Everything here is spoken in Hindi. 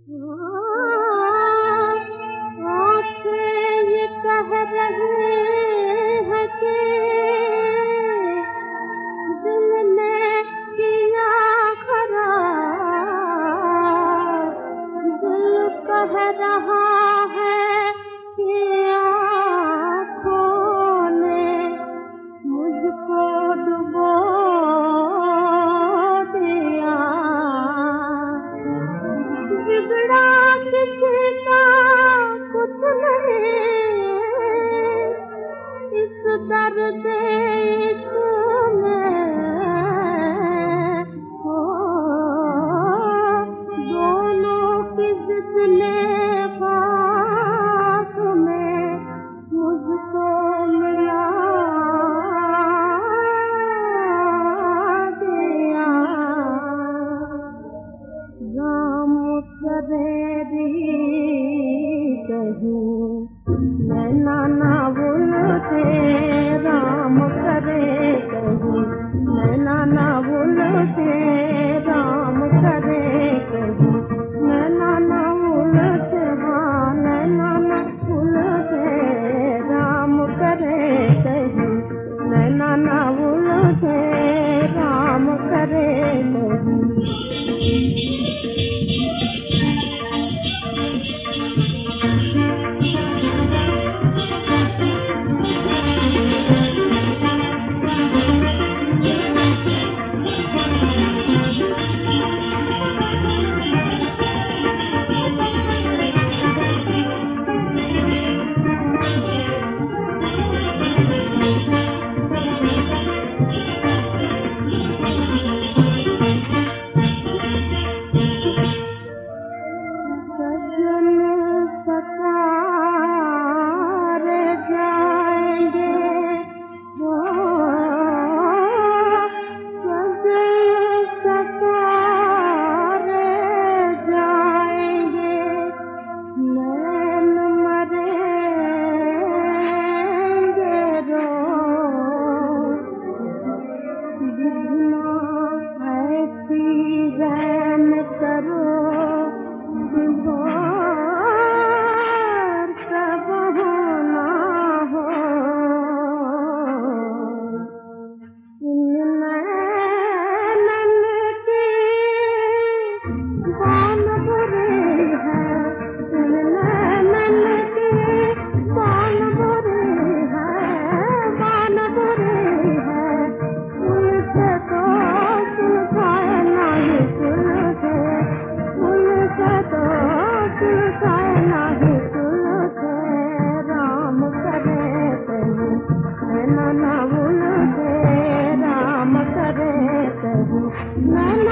ये कह रहे हैं कि दिल ने किया खराब, दिल कह रहा है कि आँखों ने मुझको डुबो दिया। बिगड़ा किसी का कुछ नहीं इस दर्द इश्क में, हो दोनों की जिद ने पास में मुझको मिला दिया। राम करेरी कहीं नैना ना भूलते, राम करे कहीं नैना ना भूलते, राम करे कहीं नैना ना भूलते, हाँ नैना ना भूलते, राम करे कहीं नैना ना भूलते, राम करे कहीं। राम करे कहीं